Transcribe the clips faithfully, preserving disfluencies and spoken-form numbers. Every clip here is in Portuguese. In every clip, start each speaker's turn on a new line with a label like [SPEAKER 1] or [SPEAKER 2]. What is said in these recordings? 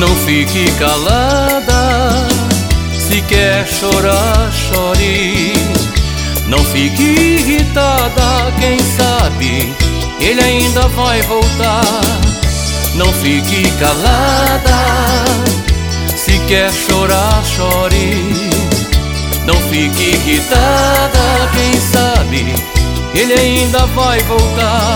[SPEAKER 1] Não fique calada, se quer chorar, chore. Não fique irritada, quem sabe ele ainda vai voltar. Não fique calada, se quer chorar, chore. Não fique irritada, quem sabe ele ainda vai voltar.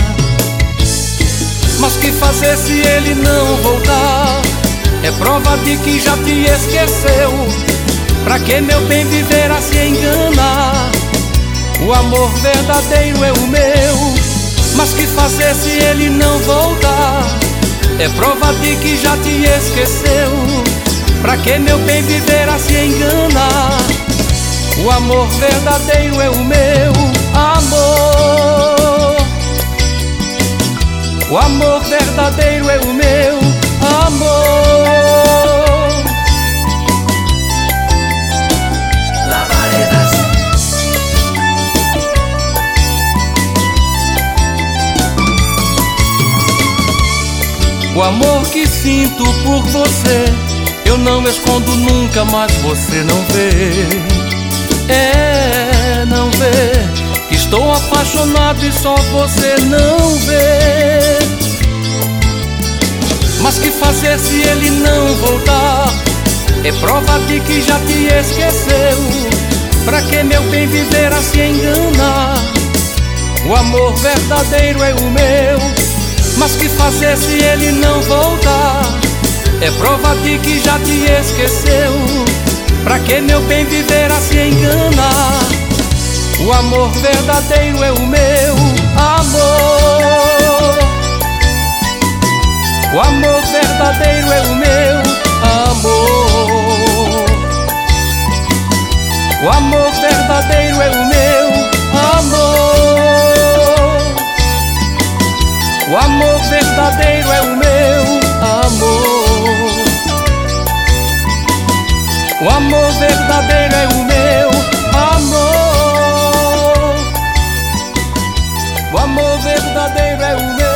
[SPEAKER 1] Mas que fazer se ele não voltar? É prova de que já te esqueceu. Pra que, meu bem, viver a se enganar? O amor verdadeiro é o meu. Mas que fazer se ele não voltar? É prova de que já te esqueceu. Pra que, meu bem, viver a se enganar? O amor verdadeiro é o meu amor. O amor verdadeiro é o meu amor.
[SPEAKER 2] Lavaredas.
[SPEAKER 1] O amor que sinto por você eu não escondo nunca, mas você não vê. É, não vê que estou apaixonado e só você não vê. Mas que fazer se ele não voltar? É prova de que já te esqueceu. Pra que, meu bem, viver a se enganar? O amor verdadeiro é o meu. Mas que fazer se ele não voltar? É prova de que já te esqueceu. Pra que, meu bem, viver a se enganar? O amor verdadeiro é o meu amor. O amor verdadeiro é o meu amor. O amor verdadeiro é o meu amor. O amor verdadeiro é o meu amor. O amor verdadeiro é o meu amor. O amor verdadeiro é o meu